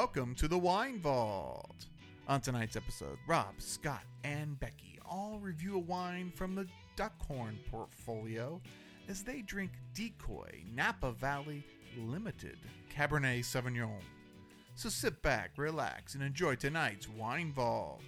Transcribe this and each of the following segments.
Welcome to the Wine Vault. On tonight's episode, Rob, Scott, and Becky all review a wine from the Duckhorn portfolio as they drink Decoy Napa Valley Limited Cabernet Sauvignon. So sit back, relax, and enjoy tonight's Wine Vault.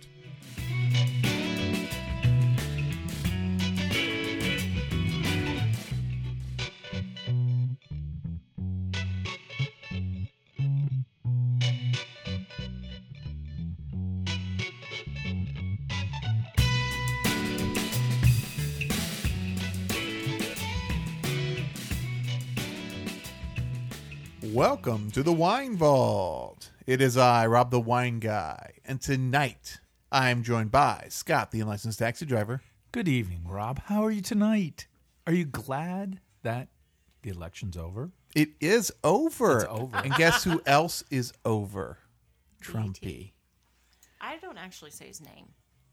Welcome to the Wine Vault. It is I, Rob the Wine Guy, and tonight I am joined by Scott, the unlicensed taxi driver. Good evening, Rob. How are you tonight? Are you glad that the election's over? It is over. It's over. And guess who else is over? Trumpy. BT. I don't actually say his name.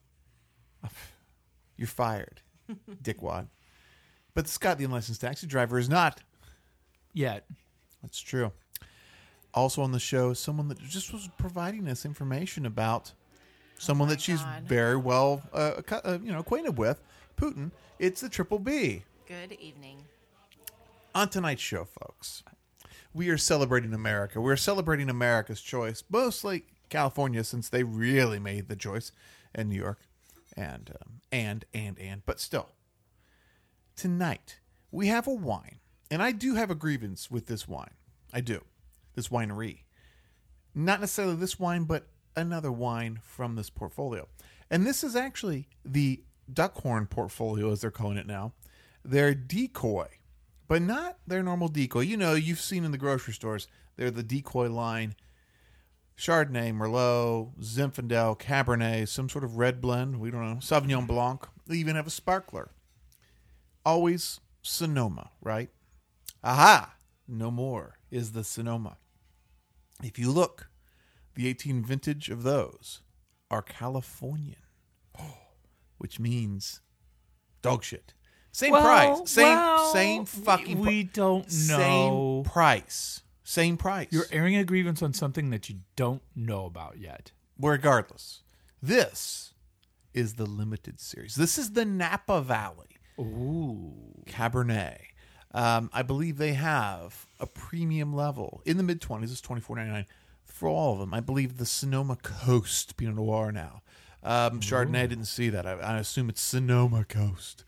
You're fired, dickwad. But Scott, the unlicensed taxi driver, is not. Yet. That's true. Also on the show, someone that just was providing us information about someone that she's God. very well acquainted with, Putin. It's the Triple B. Good evening. On tonight's show, folks, we are celebrating America. We're celebrating America's choice, mostly California, since they really made the choice, and New York, and but still, tonight we have a wine. And I do have a grievance with this wine. I do. This winery. Not necessarily this wine, but another wine from this portfolio. And this is actually the Duckhorn portfolio, as they're calling it now. Their Decoy. But not their normal Decoy. You know, you've seen in the grocery stores. They're the Decoy line. Chardonnay, Merlot, Zinfandel, Cabernet, some sort of red blend. We don't know. Sauvignon Blanc. They even have a sparkler. Always Sonoma, right? Aha! No more is the Sonoma. If you look, the 18 vintage of those are Californian, which means dog shit. Same price. Same fucking We don't know. Same price. Same price. You're airing a grievance on something that you don't know about yet. Regardless, this is the limited series. This is the Napa Valley Ooh. Cabernet. I believe they have a premium level in the mid-20s. It's $24.99 for all of them. I believe the Sonoma Coast Pinot Noir now. Chardonnay, I didn't see that. I assume it's Sonoma Coast.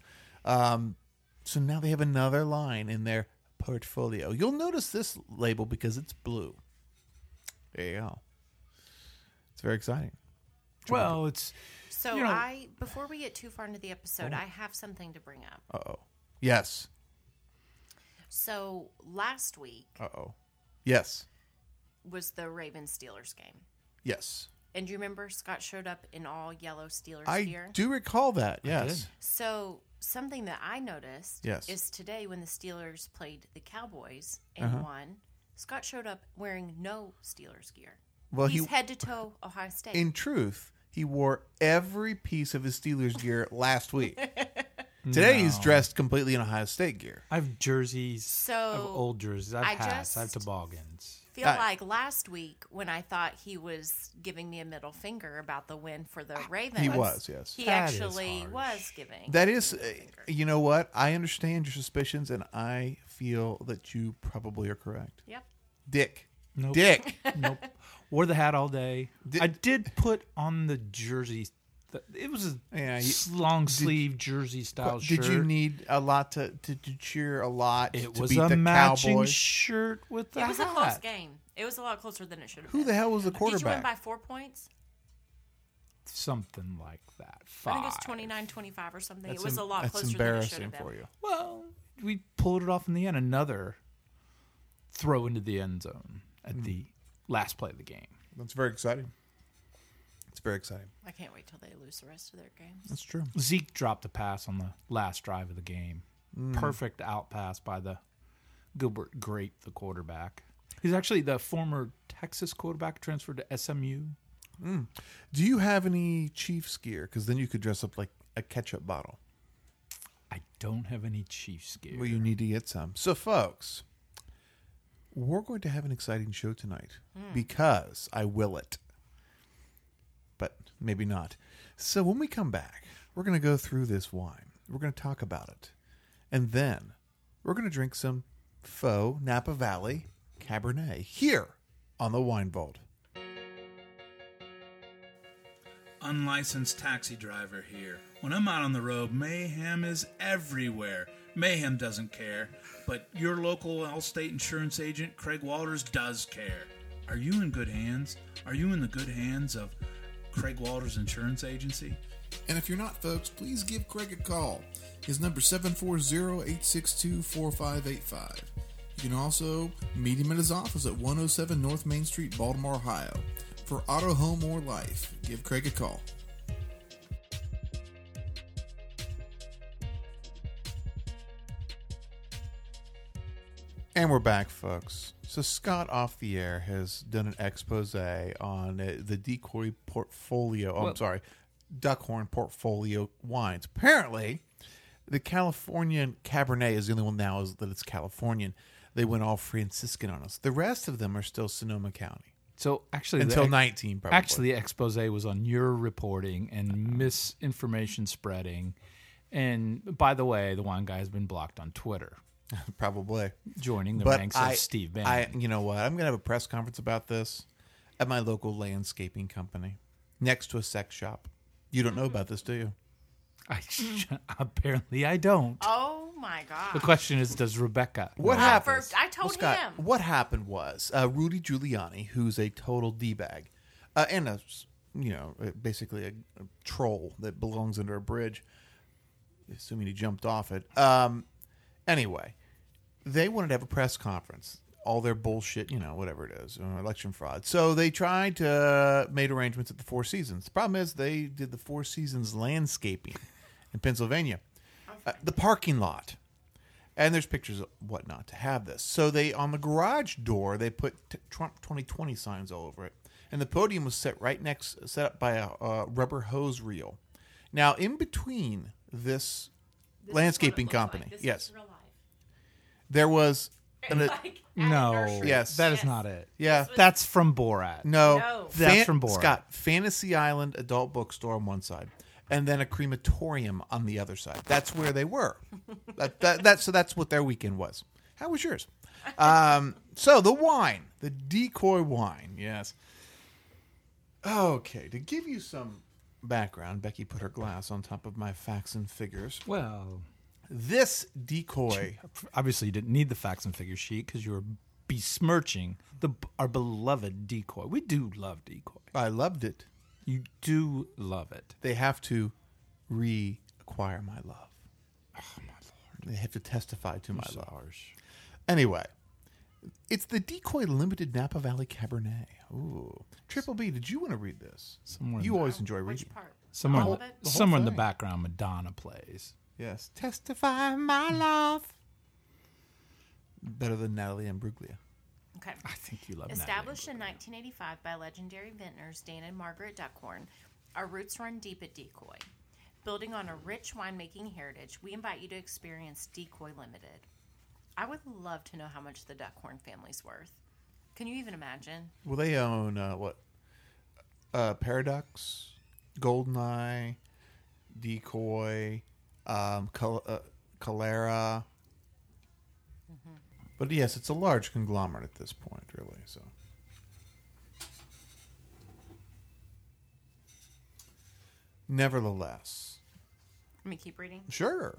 So now they have another line in their portfolio. You'll notice this label because it's blue. There you go. It's very exciting. Well, it's... So You know- before we get too far into the episode, I have something to bring up. Uh-oh. Yes. So last week Uh-oh. Yes. was the Ravens-Steelers game. Yes. And do you remember Scott showed up in all yellow Steelers I gear? do recall that. Yes. did. So something that I noticed Yes. is today when the Steelers played the Cowboys and won, Scott showed up wearing no Steelers gear. Well, He's head to toe Ohio State. in truth, he wore every piece of his Steelers gear last week. Today he's dressed completely in Ohio State gear. I have jerseys. So, I have old jerseys. I have I hats. I have just- toboggans. feel like last week when I thought he was giving me a middle finger about the win for the Ravens. He was, yes. He That is actually harsh. was giving. That is, you know what? I understand your suspicions, and I feel that you probably are correct. Yep. Dick. Nope. Dick. Nope. Wore the hat all day. Did- I did put on the jersey. It was a Yeah, long sleeve jersey style shirt. Did you need a lot to cheer a lot It to was beat a the matching Cowboys? shirt with the It was a hat. close game. It was a lot closer than it should have Who been. the hell was the Did you win quarterback? by 4 points? Something like that. I Five. think it was 29-25 or something. That's it was a lot that's closer than it should embarrassing have been. for you. Well, we pulled it off in the end. Another throw into the end zone at the last play of the game. That's very exciting. It's very exciting. I can't wait till they lose the rest of their games. That's true. Zeke dropped a pass on the last drive of the game. Perfect out pass by the Gilbert Grape, the quarterback. He's actually the former Texas quarterback transferred to SMU. Do you have any Chiefs gear? Because then you could dress up like a ketchup bottle. I don't have any Chiefs gear. Well, you need to get some. So, folks, we're going to have an exciting show tonight because I will it. But maybe not. So when we come back, we're going to go through this wine. We're going to talk about it. And then we're going to drink some faux Napa Valley Cabernet here on the Wine Vault. Unlicensed taxi driver here. When I'm out on the road, mayhem is everywhere. Mayhem doesn't care, but your local Allstate insurance agent, Craig Walters, does care. Are you in good hands? Are you in the good hands of Craig Walters Insurance Agency? And if you're not, folks, please give Craig a call. His number is 740-862-4585. You can also meet him at his office at 107 North Main Street, Baltimore, Ohio. For auto, home, or life, give Craig a call. And we're back, folks. So Scott Off the Air has done an expose on the Decoy portfolio. Oh, I'm sorry, Duckhorn portfolio wines. Apparently, the Californian Cabernet is the only one now that it's Californian. They went all Franciscan on us. The rest of them are still Sonoma County. So actually, Until 19, probably. Actually, the expose was on your reporting and misinformation spreading. And by the way, the wine guy has been blocked on Twitter. Probably. Joining the ranks of Steve Bannon. You know what? I'm going to have a press conference about this at my local landscaping company next to a sex shop. You don't know about this, do you? Apparently, I don't. Oh my God! The question is, does Rebecca? What Well, happened? first, I told Scott, him. What happened was Rudy Giuliani, who's a total d-bag, and basically a troll that belongs under a bridge, assuming he jumped off it. Anyway, they wanted to have a press conference. All their bullshit, whatever it is, election fraud. So they tried to made arrangements at the Four Seasons. The problem is they did the Four Seasons landscaping in Pennsylvania, the parking lot, and there's pictures of whatnot to have this. So they on the garage door they put Trump 2020 signs all over it, and the podium was set up by a rubber hose reel. Now in between this landscaping company, This yes, is real life. there was. No, Yes. that is not it. Yeah. That's from Borat. No. That's from Borat. Scott, Fantasy Island adult bookstore on one side, and then a crematorium on the other side. That's where they were. So that's what their weekend was. How was yours? So the wine, the Decoy wine, yes. Okay, to give you some background, Becky put her glass on top of my facts and figures. Well, This Decoy, obviously you didn't need the facts and figure sheet because you were besmirching our beloved Decoy. We do love Decoy. I loved it. You do love it. They have to reacquire my love. Oh, my Lord. They have to testify to my love. Anyway, it's the Decoy Limited Napa Valley Cabernet. Ooh. Triple B, did you want to read this? You always enjoy reading. Which part? Somewhere, All of it? somewhere in the thing. background, Madonna plays. Yes. Testify my love. Better than Natalie Imbruglia. Okay. I think you love that. Established in 1985 by legendary vintners Dan and Margaret Duckhorn, our roots run deep at Decoy. Building on a rich winemaking heritage, we invite you to experience Decoy Limited. I would love to know how much the Duckhorn family's worth. Can you even imagine? Well, they own Paradox, Goldeneye, Decoy, Calera. But yes, it's a large conglomerate at this point, really. So, nevertheless, Let me keep reading. sure.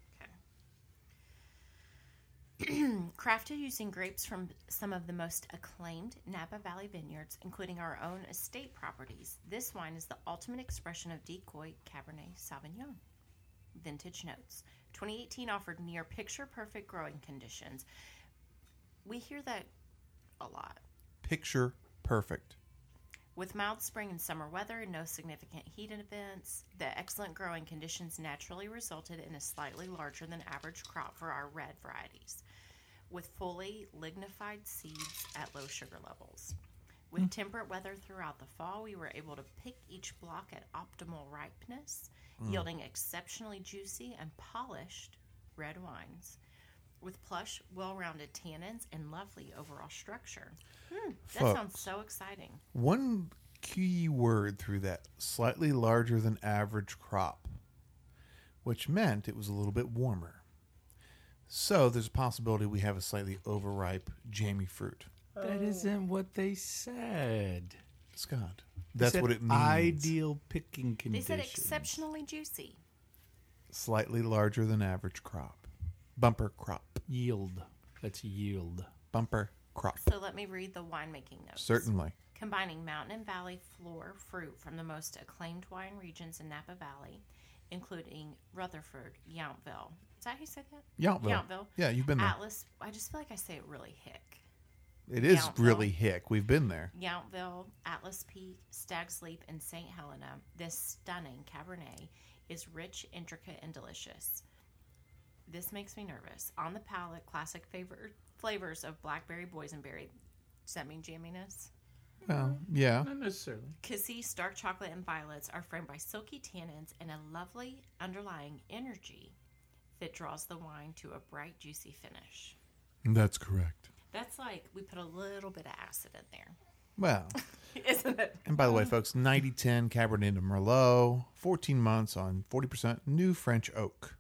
Crafted using grapes from some of the most acclaimed Napa Valley vineyards, including our own estate properties, this wine is the ultimate expression of Decoy Cabernet Sauvignon. Vintage notes. 2018 offered near picture-perfect growing conditions. We hear that a lot. Picture perfect. With mild spring and summer weather and no significant heat events, the excellent growing conditions naturally resulted in a slightly larger than average crop for our red varieties, with fully lignified seeds at low sugar levels. With temperate weather throughout the fall, we were able to pick each block at optimal ripeness, yielding exceptionally juicy and polished red wines. with plush, well-rounded tannins and lovely overall structure. That Folks. sounds so exciting. One key word through that: slightly larger than average crop, which meant it was a little bit warmer. So there's a possibility we have a slightly overripe, jammy fruit. That isn't what they said. Scott, They that's said what it means. Ideal picking They conditions. said exceptionally juicy. Slightly larger than average crop. Bumper crop. Yield. That's yield. Bumper crop. So let me read the winemaking notes. Certainly. Combining mountain and valley floor fruit from the most acclaimed wine regions in Napa Valley, including Rutherford, Yountville. Is that how you say that? Yountville. Yeah, you've been there. Atlas. I just feel like I say it really hick. It is Yountville. really hick. We've been there. Yountville, Atlas Peak, Stag's Leap, and St. Helena. This stunning Cabernet is rich, intricate, and delicious. This makes me nervous. On the palate, classic flavors of blackberry, boysenberry. Does that mean jamminess? Well, yeah. Not necessarily. Cassis, dark chocolate, and violets are framed by silky tannins and a lovely underlying energy that draws the wine to a bright, juicy finish. That's correct. That's like we put a little bit of acid in there, Well, isn't it? and by the way, folks, 90-10 Cabernet de Merlot, 14 months on 40% new French oak.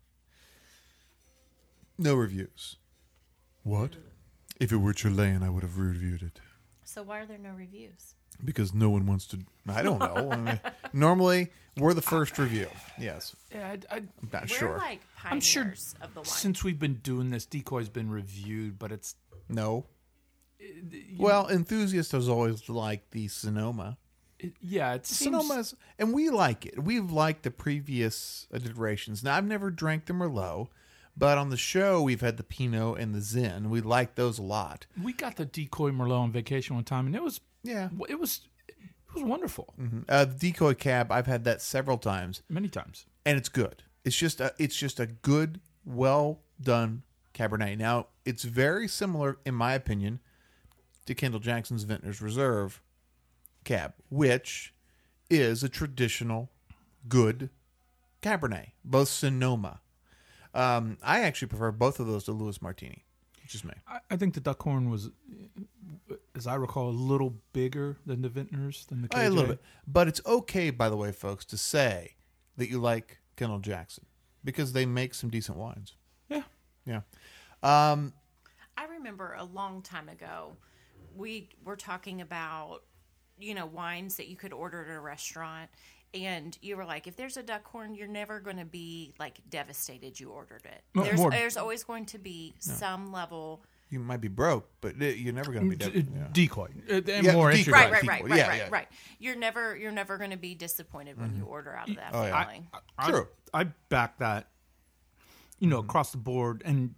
No reviews. What? If it were Chilean, I would have reviewed it. So why are there no reviews? Because no one wants to. I don't know. I mean, normally, we're the first review. Yes. Yeah, I'm not We're sure. like I'm sure pioneers of the wine. since we've been doing this, Decoy's been reviewed, but it's No. Well, enthusiasts has always liked the Sonoma. it seems Sonoma's, and we like it. We've liked the previous iterations. Now, I've never drank the Merlot, but on the show, we've had the Pinot and the Zin. We like those a lot. we got the Decoy Merlot on vacation one time, and it was Yeah. wonderful The Decoy Cab, I've had that several times, many times. and it's good. It's just a good, well done Cabernet. Now, it's very similar, in my opinion, to Kendall Jackson's Vintner's Reserve Cab, which is a traditional good Cabernet, both Sonoma. I actually prefer both of those to Louis Martini, which is me. I think the Duckhorn was, as I recall, a little bigger than the Vintners, than the KJ. A little bit. But it's okay, by the way, folks, to say that you like Kendall Jackson because they make some decent wines. Yeah. Yeah. I remember a long time ago, we were talking about, wines that you could order at a restaurant. And you were like, if there's a Duckhorn, you're never going to be like devastated you ordered it. There's always going to be some level. You might be broke, but you're never going to be Decoy. And Yeah, more Decoy. entry Right, price. right, right, people. right, Yeah, right, yeah. right. You're never going to be disappointed when you order out of that Oh, yeah. family. True. I back that, across the board, and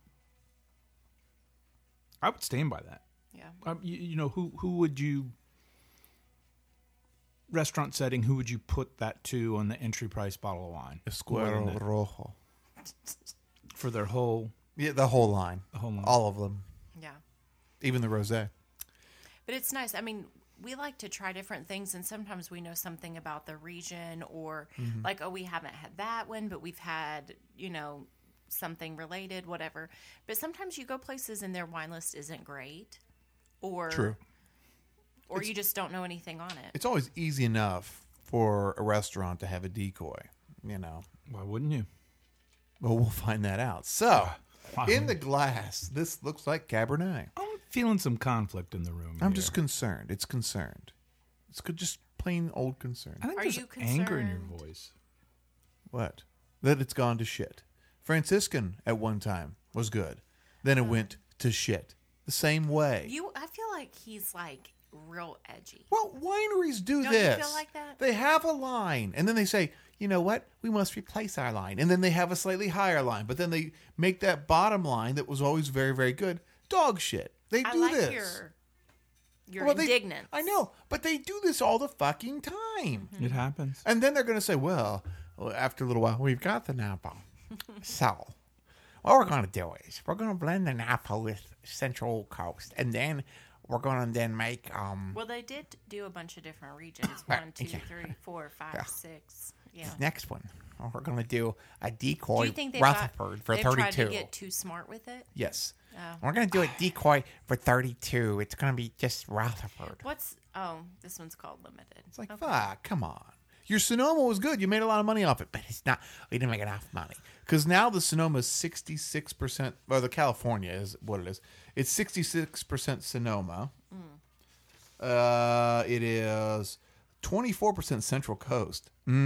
I would stand by that. Yeah. Who would you, restaurant setting, who would you put that to on the entry price bottle of wine? Escuero Rojo. For their whole, Yeah, the whole line. line. All of them. Yeah. Even the rosé. But it's nice. I mean, we like to try different things, and sometimes we know something about the region, or like, oh, we haven't had that one, but we've had, something related, whatever. But sometimes you go places and their wine list isn't great, or True. or you just don't know anything on it. It's always easy enough for a restaurant to have a decoy, why wouldn't you? Well, we'll find that out. So, Wow. in the glass, this looks like Cabernet. I'm feeling some conflict in the room. I'm here. just concerned. It's concerned. It's just plain old concern. I think Are there's you anger in your concerned? voice. What? That it's gone to shit. Franciscan at one time was good. Then it went to shit. The same way. I feel like he's like real edgy. Well, wineries do Don't you this. feel like that? They have a line, and then they say, you know what? We must replace our line. And then they have a slightly higher line, but then they make that bottom line that was always very, very good dog shit. They I do like this. your Well, indignance. I know, but they do this all the fucking time. It happens. And then they're going to say, well, after a little while, we've got the Napa. So, what we're going to do is we're going to blend the Napa with Central Coast, and then we're going to then make Well, they did do a bunch of different regions. 1, 2, 3, 4, 5, 6. Yeah. this next one. we're going to do a decoy Do you think Rutherford for they've 32. tried to get too smart with it? Yes. Oh. We're going to do a decoy for 32. It's going to be just Rutherford. This one's called limited. It's like, fuck, come on. Your Sonoma was good. You made a lot of money off it, but it's not. We didn't make enough money. Because now the Sonoma is 66%, or the California is what it is. It's 66% Sonoma. It is 24% Central Coast.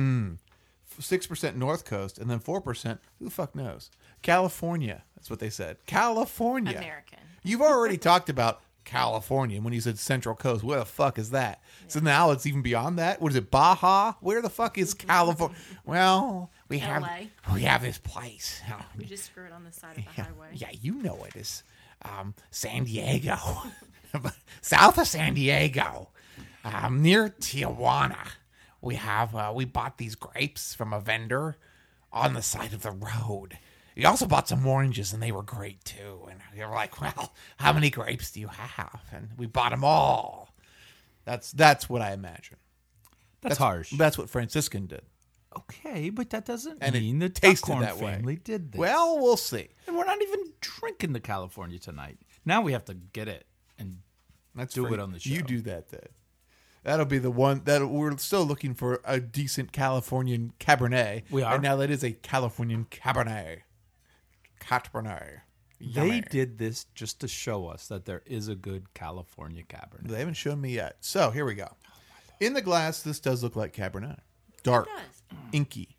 6% North Coast, and then 4%, who the fuck knows? California. That's what they said. California. American. You've already talked about California when you said Central Coast. Where the fuck is that? Yeah. So now it's even beyond that. What is it, Baja? Where the fuck is California? Well, we have this place. We just screw it on the side of the highway. Yeah, you know it is. San Diego. South of San Diego. Near Tijuana. We bought these grapes from a vendor on the side of the road. We also bought some oranges, and they were great, too. And they were like, well, how many grapes do you have? And we bought them all. That's what I imagine. That's harsh. That's what Franciscan did. Okay, but that doesn't And mean the it tasted Duckhorn that way. family did this. Well, we'll see. And we're not even drinking the California tonight. Now we have to get it and do it on the show. You do that then. That'll be the one that we're still looking for a decent Californian Cabernet. We are. And now that is a Californian Cabernet. Cabernet. They Yummy. did this just to show us that there is a good California Cabernet. They haven't shown me yet. So here we go. In the glass, this does look like Cabernet. Dark. It does. Inky.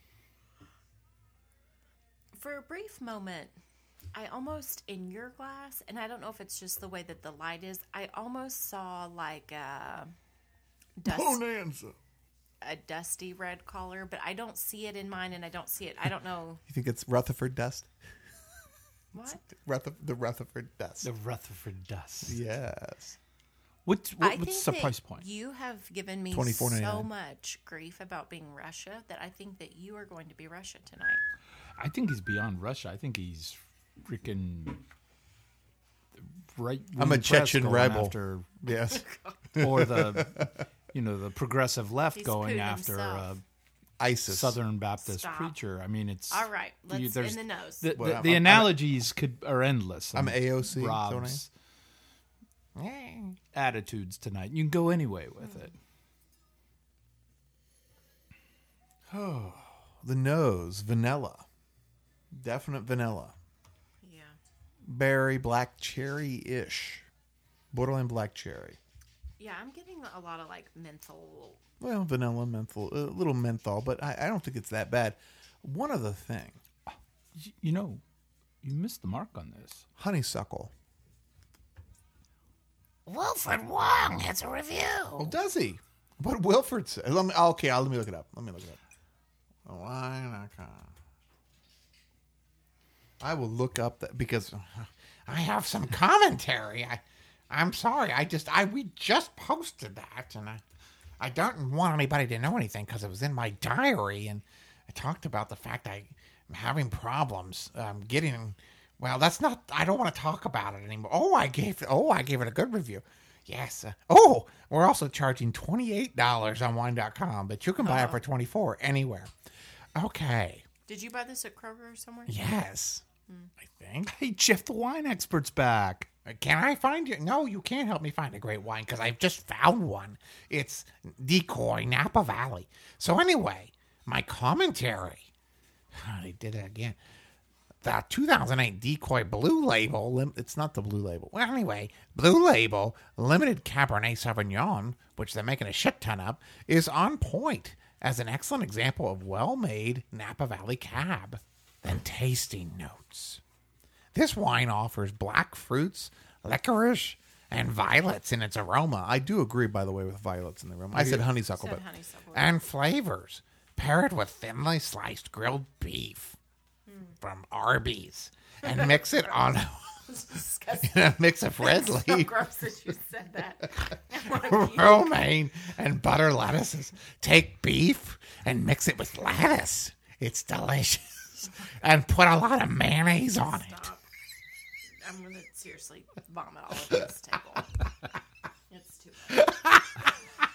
For a brief moment, I almost, in your glass, and I don't know if it's just the way that the light is, I almost saw like a Bonanza. a dusty red color, but I don't see it in mine, and I don't see it. I don't know. You think it's Rutherford dust? What? The Rutherford dust. The Rutherford Dust. Yes. What's I the think price that point? you have given me $24.99. so much grief about being Russia that I think that you are going to be Russia tonight. I think he's beyond Russia. I think he's freaking right. I'm a Chechen rebel. After, Yes. or the the progressive left He's going Putin after himself. ISIS. Southern Baptist Stop. preacher. I mean, it's All right, let's there's- in the nose. Well, the I'm- analogies are endless. I'm on AOC. Rob's attitudes tonight. You can go anyway with it. The nose. Vanilla. Definite vanilla. Yeah. Berry, black cherry-ish. Borderline black cherry. Yeah, I'm getting a lot of like menthol. Well, vanilla, menthol, a little menthol, but I don't think it's that bad. One other thing. You missed the mark on this. Honeysuckle. Wilfred Wong has a review. Oh, does he? What Wilfred said? Let me look it up. Why not? I will look up that because I have some commentary. I'm sorry. We just posted that, and I don't want anybody to know anything because it was in my diary, and I talked about the fact I'm having problems getting. Well, that's not. I don't want to talk about it anymore. I gave it a good review. Yes. We're also charging $28 on wine.com, but you can buy it for $24 anywhere. Okay. Did you buy this at Kroger or somewhere? Yes. I think. Hey, Jeff, the wine expert's back. Can I find you? No, you can't help me find a great wine because I've just found one. It's Decoy Napa Valley. So anyway, my commentary. I did it again. The 2008 Decoy Blue Label. It's not the Blue Label. Well, anyway, Blue Label Limited Cabernet Sauvignon, which they're making a shit ton of, is on point as an excellent example of well-made Napa Valley cab. Then tasting notes. This wine offers black fruits, licorice, and violets in its aroma. I do agree, by the way, with violets in the aroma. I said honeysuckle, Said but honeysuckle. and flavors. Pair it with thinly sliced grilled beef from Arby's and mix it on It's disgusting. a mix of red It's so leaf, gross that you said that. romaine, and butter lettuces. Take beef and mix it with lettuce. It's delicious. And put a lot of mayonnaise on it. Stop. I'm going to seriously vomit all over this table. It's too bad. I was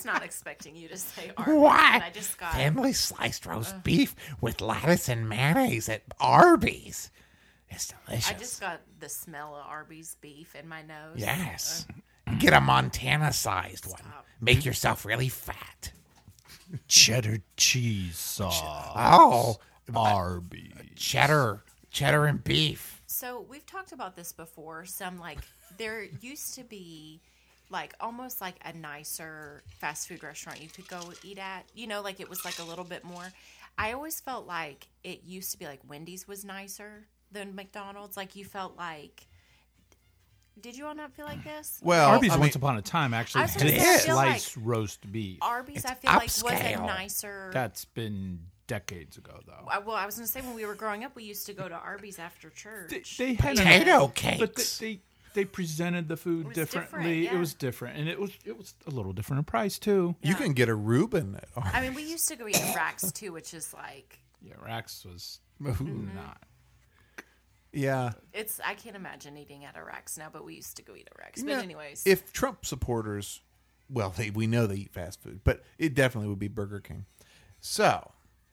not expecting you to say Arby's. What? And I just got Thinly sliced roast beef with lettuce and mayonnaise at Arby's. It's delicious. I just got the smell of Arby's beef in my nose. Yes. Get a Montana-sized one. Make yourself really fat. Cheddar cheese sauce. Oh, Arby's. cheddar and beef. So we've talked about this before. Some there used to be almost like a nicer fast food restaurant you could go eat at. Like it was like a little bit more. I always felt like it used to be like Wendy's was nicer than McDonald's. Like you felt like. Did you all not feel like this? Well, Arby's I mean, once upon a time I actually was had gonna say, I feel sliced roast beef. Arby's, It's I feel like was a upscale. nicer. That's been decades ago, though. Well, I was going to say when we were growing up, we used to go to Arby's after church. They had Potato but cakes. they presented the food was differently. different, yeah. It was different, and it was a little different in price too. you can get a Reuben at I mean, we used to go eat at Rax too, which is like Yeah, Rax was not. Yeah. I can't imagine eating at a Rax now, but we used to go eat at Rax. Yeah. But anyways, If Trump supporters, well, we know they eat fast food, but it definitely would be Burger King. So,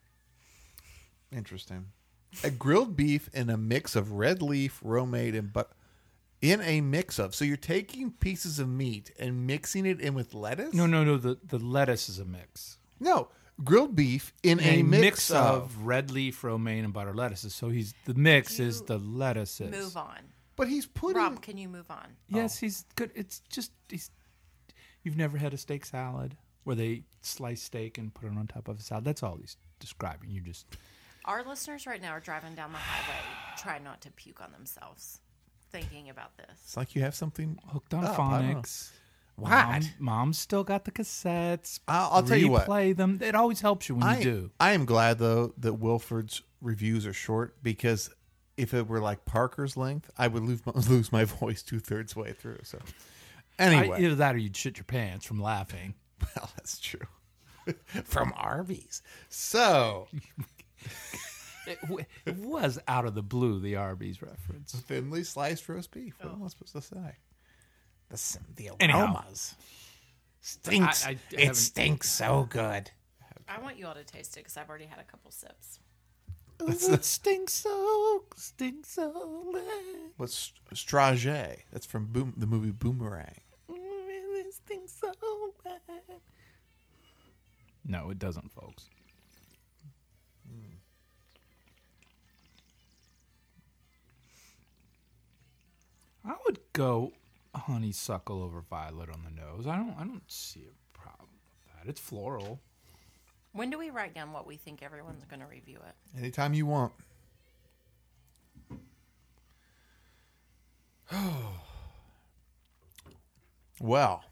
interesting. A grilled beef in a mix of red leaf, romaine, and in a mix of. So you're taking pieces of meat and mixing it in with lettuce? No. The lettuce is a mix. No. Grilled beef in a mix of. red leaf, romaine, and butter lettuces. So the mix is the lettuces. move on. But he's putting. Rob, can you move on? Yes, he's good. It's just you've never had a steak salad where they slice steak and put it on top of a salad. That's all he's describing. You just Our listeners right now are driving down the highway, trying not to puke on themselves, thinking about this. It's like you have something hooked on up. I don't know. phonics. What? Mom's still got the cassettes. I'll tell you what. Replay them. It always helps you when you do. I am glad though that Wilford's reviews are short because if it were like Parker's length, I would lose my voice 2/3 way through. So anyway, Either that or you'd shit your pants from laughing. well, that's true. From Arby's. So It was out of the blue, the Arby's reference. thinly sliced roast beef. What am I supposed to say? The Anyhow. aromas. Stinks. I It haven't- stinks so good. I want you all to taste it because I've already had a couple sips. It stinks so bad. What's Strage? That's from the movie Boomerang. It stinks so bad. No, it doesn't, folks. I would go honeysuckle over violet on the nose. I don't see a problem with that. It's floral. When do we write down what we think everyone's going to review it? Anytime you want. Well,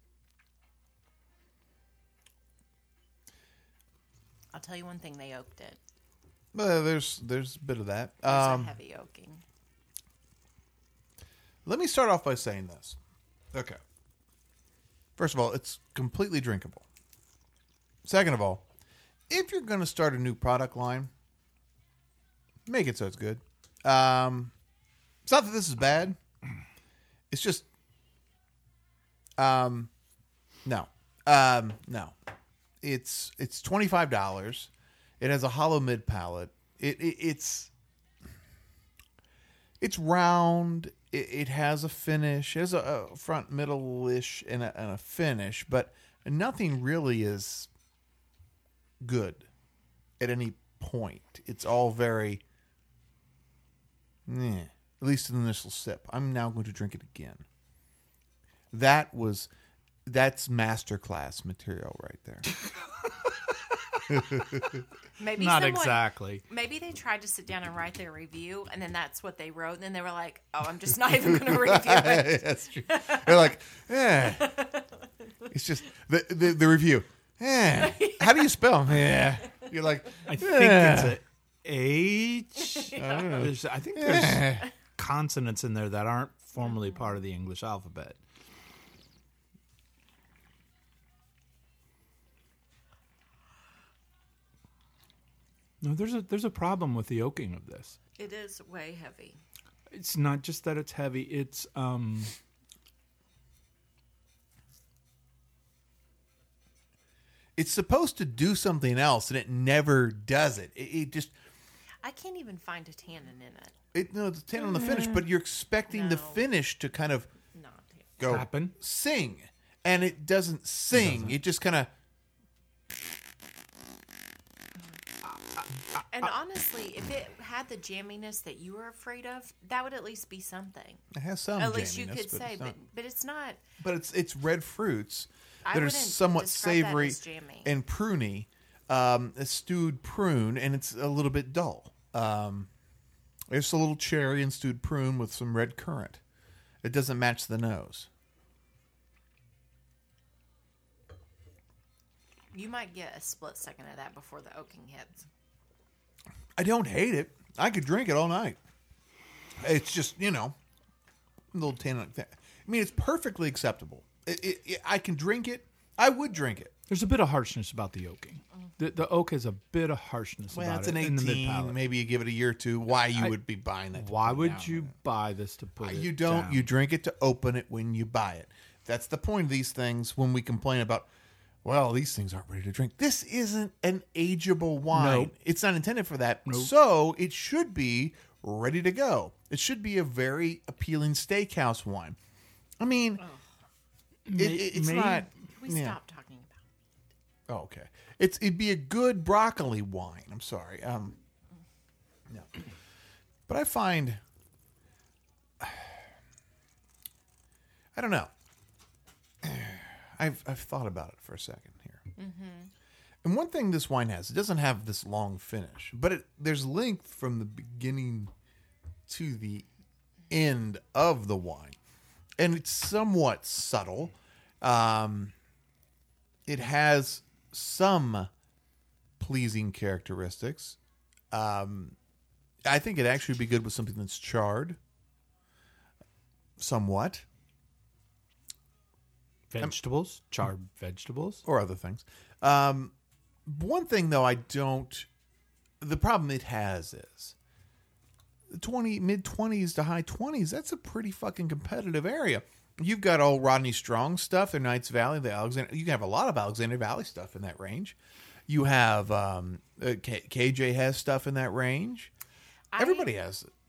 I'll tell you one thing: they oaked it. there's a bit of that. It's a heavy oaking. Let me start off by saying this. Okay. First of all, it's completely drinkable. Second of all, if you're going to start a new product line, make it so it's good. It's not that this is bad. It's just, no. It's $25. It has a hollow mid palate. It's round. It has a finish. It has a front, middle-ish, and a finish, but nothing really is good at any point. It's all very, at least in the initial sip. I'm now going to drink it again. That's masterclass material right there. Maybe Not someone- exactly. Maybe they tried to sit down and write their review, and then that's what they wrote. And then they were like, "Oh, I'm just not even going to review it." That's true. They're like, it's just the review. How do you spell? You're like, I think it's a H. I think there's consonants in there that aren't formally part of the English alphabet. No, there's a problem with the oaking of this. It is way heavy. It's not just that it's heavy. It's It's supposed to do something else, and it never does it. It just I can't even find a tannin in it. it's a 10 on the finish, but you're expecting the No. finish to kind of Not tannin. go Happen. sing, and it doesn't sing. It just kind of. And honestly, if it had the jamminess that you were afraid of, that would at least be something. It has some. At least you jamminess, could but say, it's not- but it's not. But it's red fruits I that are wouldn't somewhat describe that savory as jammy. and pruny, a stewed prune, and it's a little bit dull. There's a little cherry and stewed prune with some red currant. It doesn't match the nose. You might get a split second of that before the oaking hits. I don't hate it. I could drink it all night. It's just, a little tannin. I mean, it's perfectly acceptable. I can drink it. I would drink it. There's a bit of harshness about the oaking. The oak has a bit of harshness Well, about it's it an in the 18. mid-palate. Maybe you give it a year or two. Why you would be buying that? to Why put would down. you buy this to put it You don't. down? You drink it to open it when you buy it. That's the point of these things. When we complain about, well, these things aren't ready to drink. This isn't an ageable wine. Nope. It's not intended for that. Nope. So it should be ready to go. It should be a very appealing steakhouse wine. I mean, it's May- not. Can we Yeah. stop talking about it? Oh, okay. It'd be a good broccoli wine. I'm sorry. No. But I find I don't know. I've thought about it for a second here. And one thing this wine has, it doesn't have this long finish, but there's length from the beginning to the end of the wine. And it's somewhat subtle. It has some pleasing characteristics. I think it'd actually be good with something that's charred. Somewhat. Vegetables, charred vegetables. Or other things. One thing, though, the problem it has is mid-20s to high 20s, that's a pretty fucking competitive area. You've got old Rodney Strong stuff in Knights Valley, you can have a lot of Alexander Valley stuff in that range. You have KJ has stuff in that range. Everybody has it.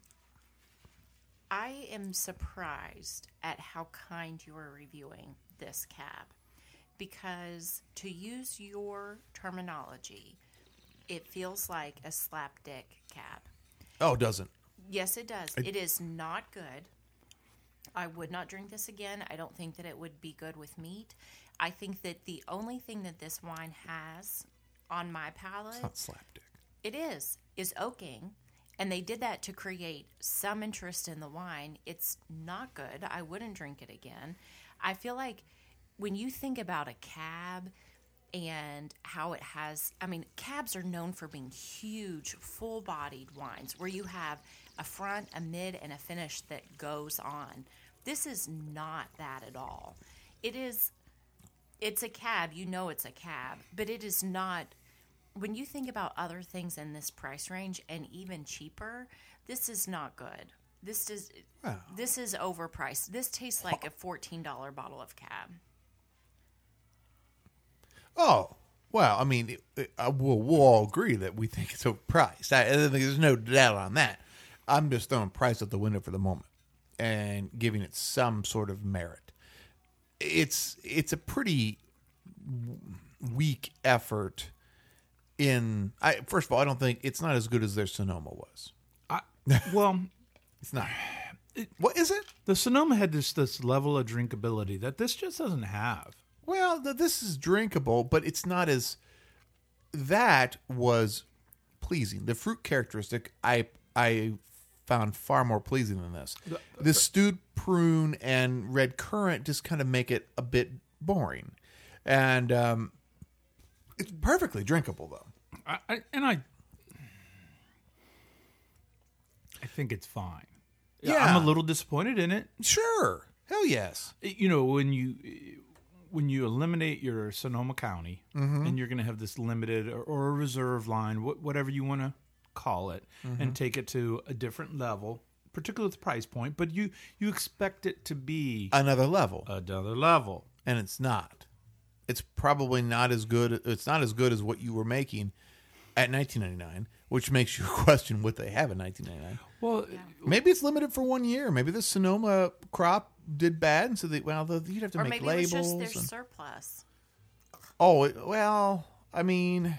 I am surprised at how kind you are reviewing this cab, because to use your terminology, it feels like a slapdick cab. Oh, it doesn't. Yes, it does. It is not good. I would not drink this again. I don't think that it would be good with meat. I think that the only thing that this wine has on my palate, It's not slapdick. it is oaking. And they did that to create some interest in the wine. It's not good. I wouldn't drink it again. I feel like when you think about a cab and how it has, cabs are known for being huge, full-bodied wines where you have a front, a mid, and a finish that goes on. This is not that at all. It's a cab. You know it's a cab, but it is not. When you think about other things in this price range and even cheaper, this is not good. This is overpriced. This tastes like a $14 bottle of cab. Oh, well, we'll all agree that we think it's overpriced. I think there's no doubt on that. I'm just throwing price out the window for the moment and giving it some sort of merit. It's a pretty weak effort. First of all, I don't think it's not as good as their Sonoma was. Well, It's not. What is it? the Sonoma had this level of drinkability that this just doesn't have. Well, this is drinkable, but it's not as. That was pleasing. The fruit characteristic I found far more pleasing than this. The stewed prune and red currant just kind of make it a bit boring, and it's perfectly drinkable though. I think it's fine. Yeah. I'm a little disappointed in it. Sure, hell yes. When you eliminate your Sonoma County and you're going to have this limited or a reserve line, whatever you want to call it, and take it to a different level, particularly with the price point, but you expect it to be Another level, another level. and it's not. it's probably not as good. It's not as good as what you were making at $19.99, which makes you question what they have at $19.99. Well, Maybe it's limited for 1 year. Maybe the Sonoma crop did bad, and so you'd have to Or make maybe labels. it was just their and- surplus. I mean,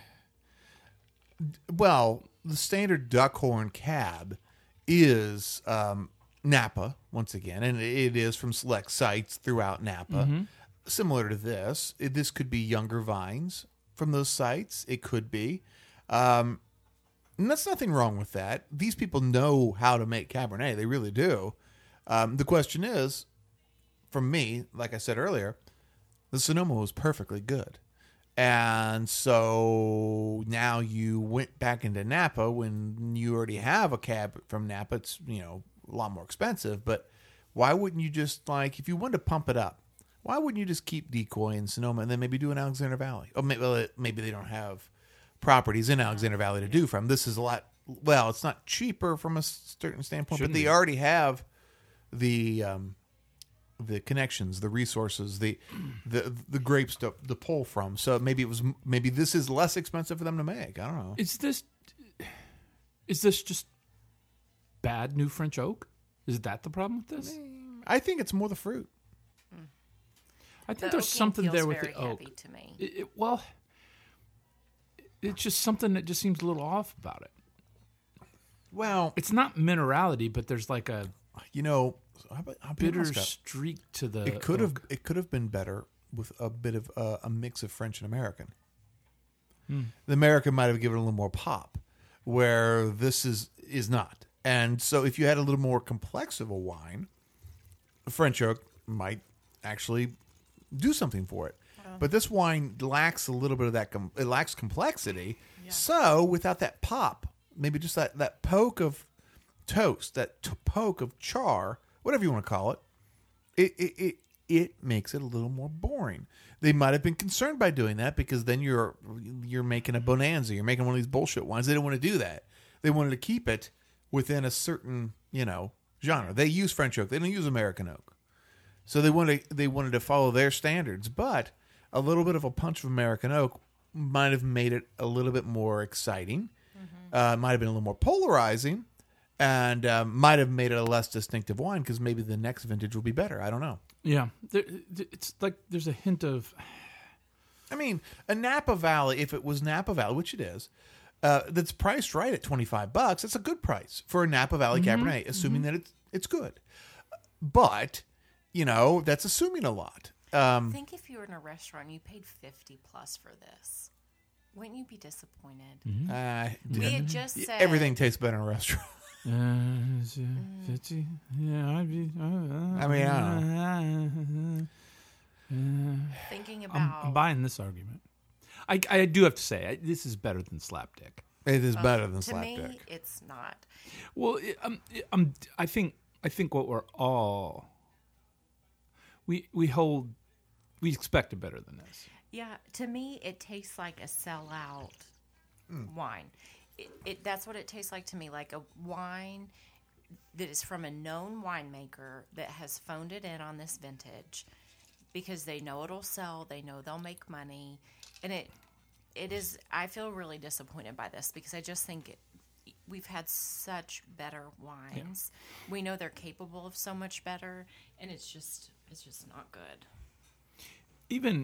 the standard Duckhorn cab is Napa once again, and it is from select sites throughout Napa. Similar to this, this could be younger vines from those sites. It could be, and that's nothing wrong with that. These people know how to make Cabernet; they really do. The question is, for me, like I said earlier, the Sonoma was perfectly good. And so now you went back into Napa when you already have a cab from Napa. It's, a lot more expensive, but why wouldn't you just, if you wanted to pump it up, why wouldn't you just keep Decoy in Sonoma and then maybe do an Alexander Valley? Or maybe they don't have properties in Alexander Valley to do from. This is a lot, it's not cheaper from a certain standpoint, Shouldn't but they be. already have the connections, the resources, the grapes to pull from. So maybe this is less expensive for them to make. I don't know. is this just bad new French oak? Is that the problem with this? I think it's more the fruit. I The think there's oaking something feels there with very the oak. heavy to me. It's just something that just seems a little off about it. Well, It's not minerality, but there's like a I'll be bitter honest, streak to the. it could have oak. been better with a bit of a mix of French and American. The American might have given it a little more pop, where this is not. And so, if you had a little more complex of a wine, French oak might actually do something for it. But this wine lacks a little bit of that. It lacks complexity. So, without that pop, maybe just that poke of toast, that poke of char, whatever you want to call it, it makes it a little more boring. They might have been concerned by doing that because then you're making a bonanza. You're making one of these bullshit wines. They didn't want to do that. They wanted to keep it within a certain genre. They use French oak. They don't use American oak. So they wanted to follow their standards, but a little bit of a punch of American oak might have made it a little bit more exciting. Might have been a little more polarizing, and might have made it a less distinctive wine because maybe the next vintage will be better. I don't know. Yeah, it's like there's a hint of. I mean, a Napa Valley, if it was Napa Valley, which it is, that's priced right at $25. That's a good price for a Napa Valley Cabernet, assuming that it's good. But that's assuming a lot. Think if you were in a restaurant, and you paid $50 plus for this. Wouldn't you be disappointed? We had just said Everything tastes better in a restaurant. 50. Yeah, I'd be. I mean, I don't know. thinking about. I'm buying this argument. I do have to say this is better than Slapdick. It is better than to me, Slapdick. it's not. Well, I think what we're all we expect it better than this. Yeah, to me, it tastes like a sellout wine. That's what it tastes like to me, like a wine that is from a known winemaker that has phoned it in on this vintage because they know it'll sell, they know they'll make money, and it is. I feel really disappointed by this because I just think we've had such better wines. Yeah. We know they're capable of so much better, and it's just not good. Even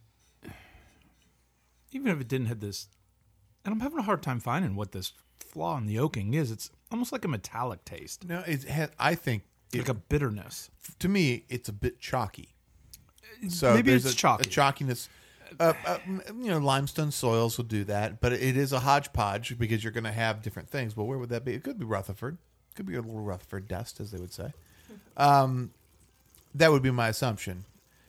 if it didn't have this, and I'm having a hard time finding what this flaw in the oaking is. It's almost like a metallic taste. No, I think like a bitterness. To me, it's a bit chalky. So maybe there's it's chalky. A chalkiness. Limestone soils will do that, but it is a hodgepodge because you're going to have different things. Well, where would that be? It could be Rutherford. It could be a little Rutherford dust, as they would say. That would be my assumption.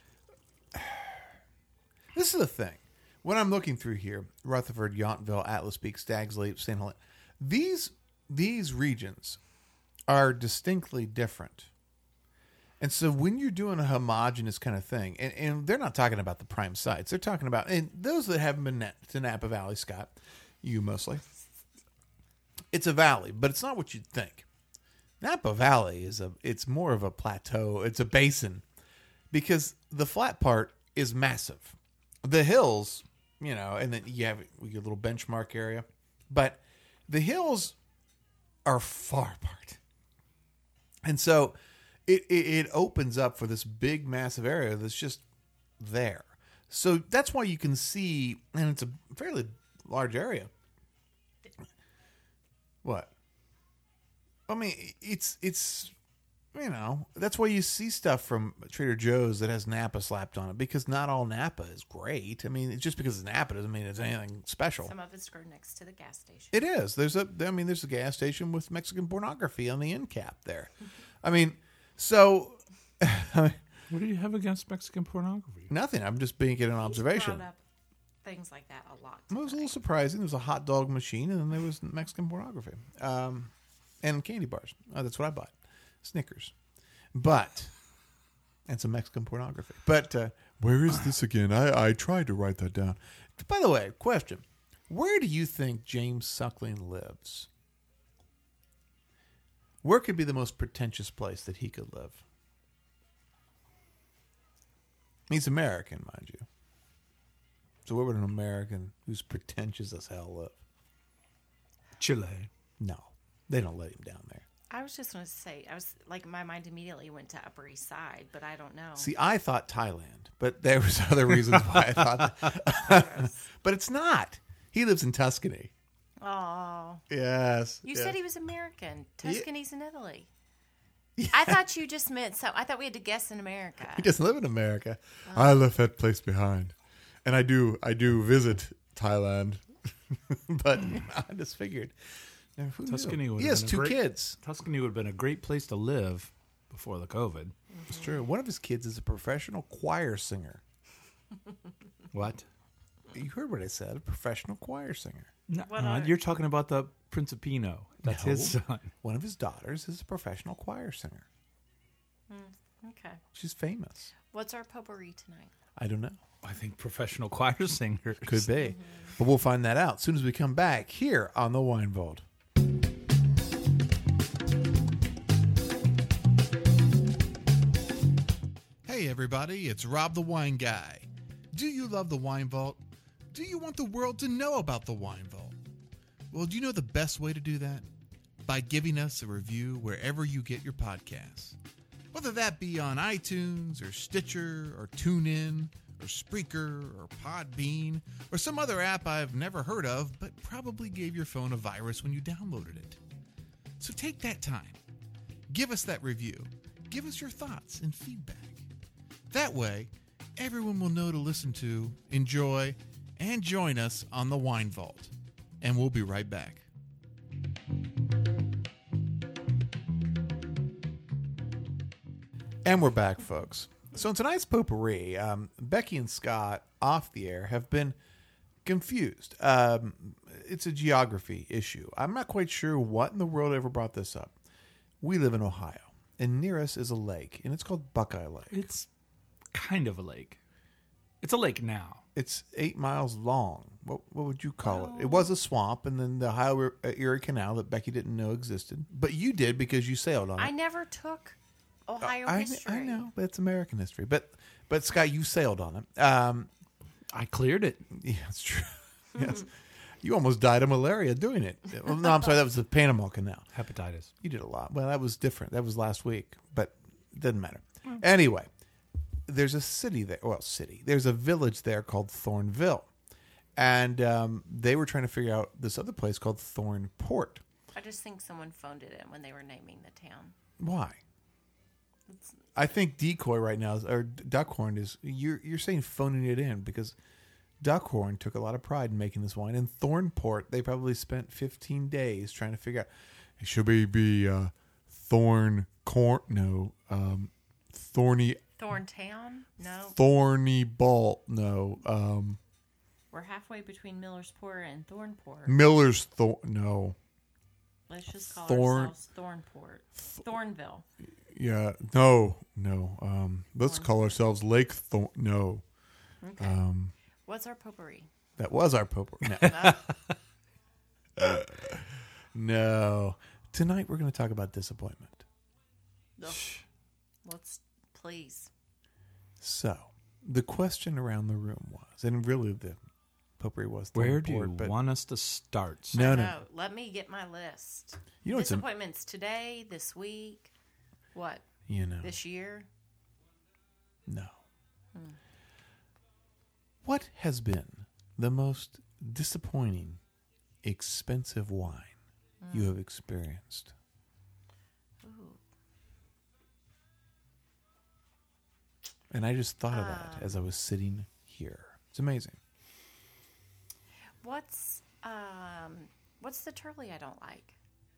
This is the thing. When I'm looking through here, Rutherford, Yountville, Atlas Peak, Stag's Leap, St. Helena, these regions are distinctly different. And so when you're doing a homogenous kind of thing, and they're not talking about the prime sites, they're talking about, and those that haven't been to Napa Valley, Scott, you mostly, it's a valley, but it's not what you'd think. Napa Valley it's more of a plateau, it's a basin, because the flat part is massive. the hills, and then you have your little benchmark area, but the hills are far apart, and so it opens up for this big, massive area that's just there. So that's why you can see, and it's a fairly large area. What? I mean, it's that's why you see stuff from Trader Joe's that has Napa slapped on it, because not all Napa is great. I mean, just because it's Napa doesn't mean it's anything special. Some of it's grown next to the gas station. It is. There's a gas station with Mexican pornography on the end cap there. I mean, so What do you have against Mexican pornography? nothing. I'm just making an He's observation. brought up things like that a lot. It was a little tonight. surprising. There was a hot dog machine, and then there was Mexican pornography, and candy bars. That's what I bought, Snickers, and some Mexican pornography. But where is this again? I tried to write that down. By the way, question: where do you think James Suckling lives? Where could be the most pretentious place that he could live? He's American, mind you. So where would an American who's pretentious as hell live? Chile. No, they don't let him down there. I was just going to say, my mind immediately went to Upper East Side, but I don't know. See, I thought Thailand, but there was other reasons why I thought that. But it's not. He lives in Tuscany. Oh, Yes. you yes. said he was American. Tuscany's in Italy. I thought you just meant I thought we had to guess in America. He doesn't live in America. I left that place behind, and I do visit Thailand, but I just figured. Who knew? Tuscany would He have has been a two great- kids. Tuscany would have been a great place to live before the COVID. It's true. One of his kids is a professional choir singer. What? You heard what I said. A professional choir singer. No, What are- you're talking about the Principino. That's his No. son. One of his daughters is a professional choir singer. Okay. She's famous. What's our potpourri tonight? I don't know. I think professional choir singers. Could be. But we'll find that out as soon as we come back here on the Wine Vault. Hey, everybody, it's Rob the Wine Guy. Do you love the Wine Vault? Do you want the world to know about the Wine Vault? Well, do you know the best way to do that? By giving us a review wherever you get your podcasts. Whether that be on iTunes or Stitcher or TuneIn or Spreaker or Podbean or some other app I've never heard of but probably gave your phone a virus when you downloaded it. So take that time. Give us that review. Give us your thoughts and feedback. That way, everyone will know to listen to, enjoy, and join us on the Wine Vault. And we'll be right back. And we're back, folks. So in tonight's potpourri, Becky and Scott off the air have been confused. It's a geography issue. I'm not quite sure what in the world ever brought this up. We live in Ohio, and near us is a lake, and it's called Buckeye Lake. It's kind of a lake. It's a lake now. It's 8 miles long. What would you call it? It was a swamp, and then the Ohio Erie Canal that Becky didn't know existed. But you did because you sailed on it. I never took Ohio I history. know, but it's American history. But Scott, you sailed on it. I cleared it. Yeah, it's true. Yes. You almost died of malaria doing it. Well, no, I'm sorry. That was the Panama Canal. Hepatitis. You did a lot. Well, that was different. That was last week, but it doesn't matter. Anyway, there's a city there. Well, There's a village there called Thornville. And they were trying to figure out this other place called Thornport. I just think someone phoned it in when they were naming the town. Why? I think Decoy right now, or Duckhorn is, you're saying phoning it in because Duckhorn took a lot of pride in making this wine. In Thornport, they probably spent 15 days trying to figure out, should we be Thorny, Thorntown? No. Thorny Ball, no, We're halfway between Millersport and Thornport. Miller's no. Let's just call Thorn- ourselves Thornport. Thornville. Yeah, no. Let's call ourselves Lake Thorn. No, Okay. What's our potpourri? that was our Pope. No. No. Tonight we're going to talk about disappointment. Ugh. Let's please. So, the question around the room was, and really the potpourri was. Where do you but want us to start? Sam? No, I no. know. Let me get my list. You know what's Disappointments today, this week, what, this year? No. What has been the most disappointing, expensive wine you have experienced? Ooh. And I just thought of that as I was sitting here. It's amazing. What's the Turley I don't like?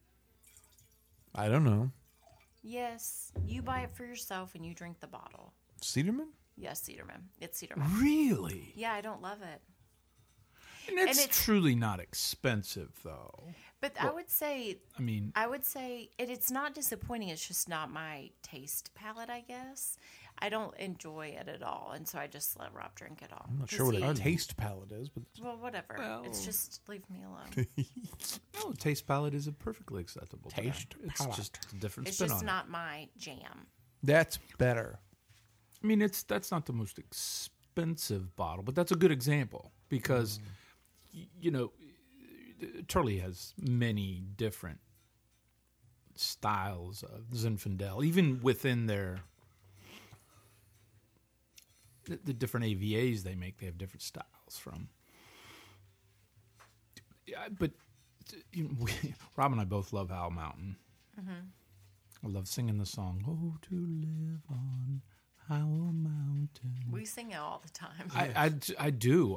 I don't know. Yes, you buy it for yourself and you drink the bottle. Cedarman? Yes, Cedarman. It's Cedarman. Really? Yeah, I don't love it. And it's truly not expensive, though. But I would say I mean, it's not disappointing. It's just not my taste palette, I guess. I don't enjoy it at all, and so I just let Rob drink it all. I'm not sure what a taste palette is, but Well, whatever. Well- It's just leave me alone. no, taste palette is a perfectly acceptable term. Taste It's palette. just a different It's spin just on not my jam. that's better. it. I mean, that's not the most expensive bottle, but that's a good example because, Turley has many different styles of Zinfandel, even within the different AVAs they make. They have different styles from. Yeah, but Rob and I both love Owl Mountain. I love singing the song "Oh, to live on Owl Mountain." We sing it all the time. I do.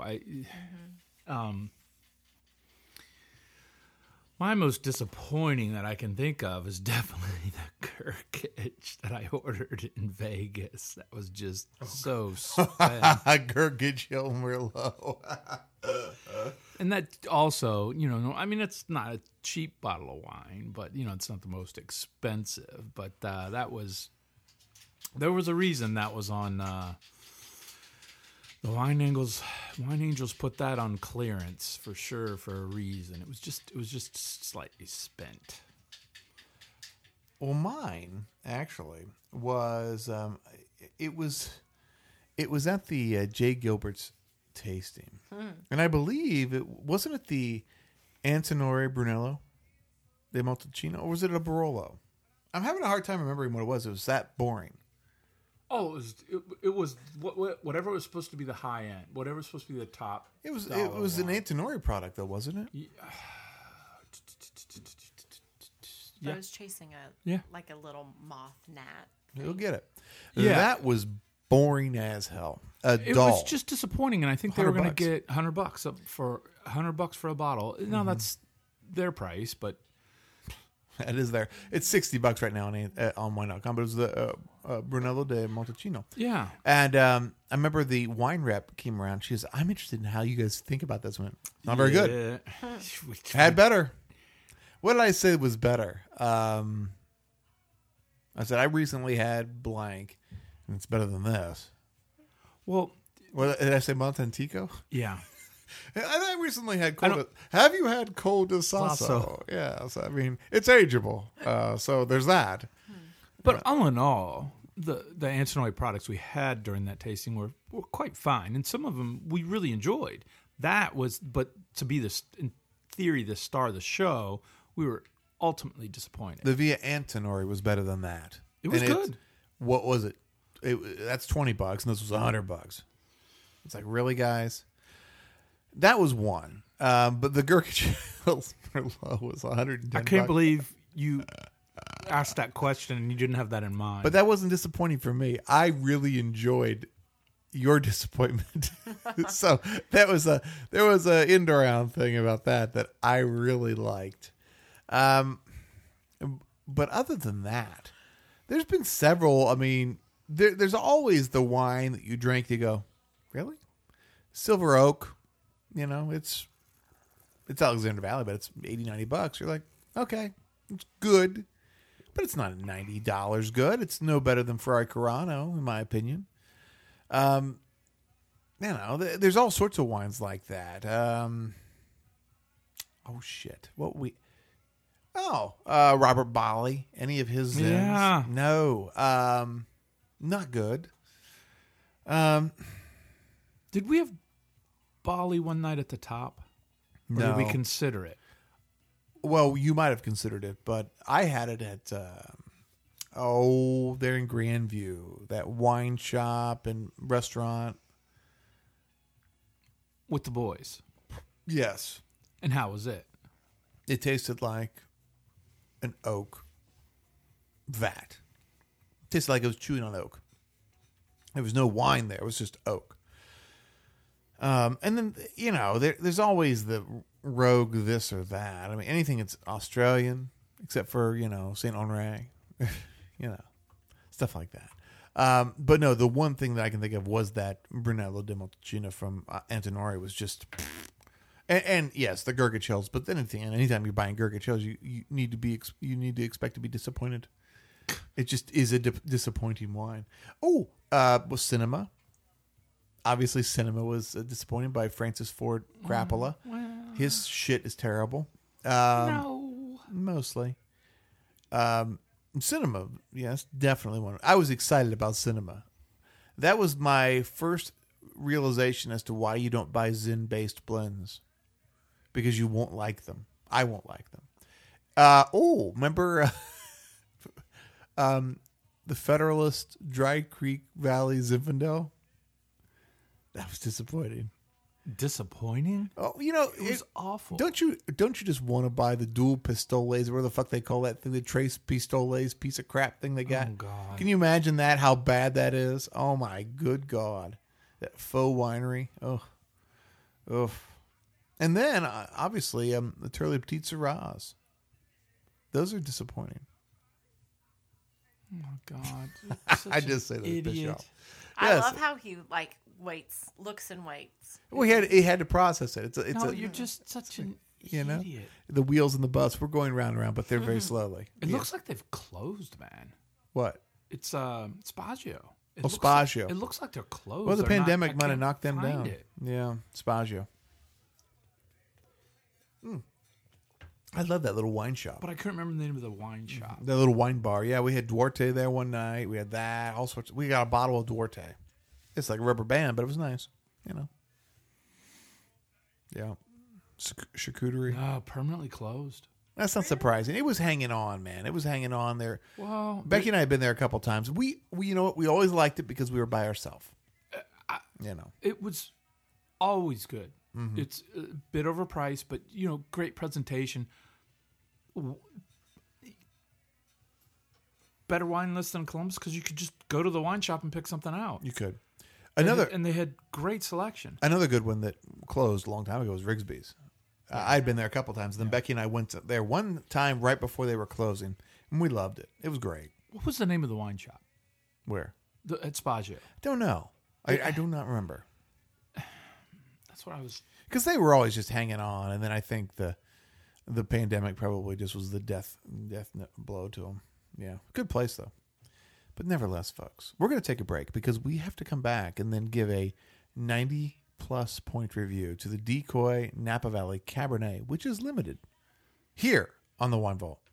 My most disappointing that I can think of is definitely the Gurkage that I ordered in Vegas. That was just so spent. Gurkage Hill Merlot. And that also, I mean, it's not a cheap bottle of wine, but, it's not the most expensive. But there was a reason that was on the Wine Angels put that on clearance for sure for a reason. It was just slightly spent. Well, mine actually was it was at the Jay Gilbert's tasting, and I believe it wasn't the Antinori Brunello de Montalcino, or was it a Barolo? I'm having a hard time remembering what it was. It was that boring. Oh, it was whatever was supposed to be the high end, whatever was supposed to be the top. It was dollar an wine. Antinori product though, wasn't it? I was chasing a little moth gnat. You'll get it. Yeah. That was boring as hell. It Dull. was just disappointing, and I think they were going to $100. get $100 up for $100 for a bottle. Now that's their price, but It is there. It's $60 right now on wine.com, but it was the Brunello de Montalcino. yeah, And I remember the wine rep came around. She goes, "I'm interested in how you guys think about this." I went, "Not very good. Had better." What did I say was better? I said I recently had blank, and it's better than this. Well, What did I say? Montantico? yeah. I recently had cold. Have you had cold de Sasso? Sasso. Yeah. So, I mean, it's ageable. So there's that. But all in all, the Antinori products we had during that tasting were quite fine, and some of them we really enjoyed. But to be in theory, the star of the show, we were ultimately disappointed. The Via Antinori was better than that. It was And good. What was it? That's $20, and this was $100. It's like, really, guys? That was one. But the Gurkage Merlot was $110. I can't believe you asked that question and you didn't have that in mind. But that wasn't disappointing for me. I really enjoyed your disappointment. So there was a end around thing about that I really liked. But other than that, there's been several. I mean, there's always the wine that you drink to go, really? Silver Oak, it's Alexander Valley, but it's $80-$90. You're like, okay, it's good, but it's not $90 good. It's no better than Ferrari Carano, in my opinion. There's all sorts of wines like that. Robert Bali. Any of his Zins? Yeah. No. Not good. Did we have Bali one night at the top? Or No. did we consider it? Well, you might have considered it, but I had it at they're in Grandview, that wine shop and restaurant. With the boys. Yes, And how was it? it tasted like an oak vat. It tasted like it was chewing on oak. There was no wine there; it was just oak. And then there's always the rogue this or that. I mean, anything that's Australian, except for Saint Honore, stuff like that. But no, the one thing that I can think of was that Brunello di Montalcino from Antinori was just, and yes, the Gurgit Hills. But then anytime you're buying Gurgit Hills, you need to expect to be disappointed. It just is a disappointing wine. Oh, was Cinema. Obviously, Cinema was disappointed by Francis Ford Coppola. His shit is terrible. No. Mostly. Cinema, yes, definitely one. I was excited about Cinema. That was my first realization as to why you don't buy Zin-based blends. Because you won't like them. I won't like them. Remember the Federalist Dry Creek Valley Zinfandel? That was disappointing. Disappointing? Oh, It was awful. Don't you just want to buy the dual pistoles, where the fuck they call that thing, the Trace Pistoles piece of crap thing they got? Oh, God. Can you imagine that? How bad that is? Oh my good God, that faux winery. Oh. And then obviously the Turley Petite Syrahs. Those are disappointing. Oh, God. I just say that to piss you idiot. off. I Yes. love how he looks and waits. Well, he had to process it. You're just such an know, idiot. the wheels in the bus. We're going round and round, but they're very slowly. It looks like they've closed, man. What? It's Spazio. Spazio. It looks like they're closed. Well, the They're not- pandemic I might have can't knocked them find down. it. Yeah, Spazio. I love that little wine shop. But I couldn't remember the name of the wine shop. That little wine bar. Yeah, we had Duarte there one night. We had that. All sorts. We got a bottle of Duarte. It's like a rubber band, but it was nice. Yeah. Charcuterie. No, permanently closed. That's not surprising. It was hanging on, man. It was hanging on there. Well, Becky and I have been there a couple times. We you know what? We always liked it because we were by ourselves. it was always good. Mm-hmm. It's a bit overpriced, but great presentation. Better wine list than Columbus because you could just go to the wine shop and pick something out. You could. And they had great selection. Another good one that closed a long time ago was Rigsby's. I'd been there a couple times. Then Becky and I went there one time right before they were closing, and we loved it. It was great. What was the name of the wine shop? Where? At Spazio. Don't know. I do not remember. That's what I was. Because they were always just hanging on, and then I think the pandemic probably just was the death blow to them. Yeah, good place though. But nevertheless, folks, we're going to take a break because we have to come back and then give a 90-plus point review to the Decoy Napa Valley Cabernet, which is limited, here on the Wine Vault.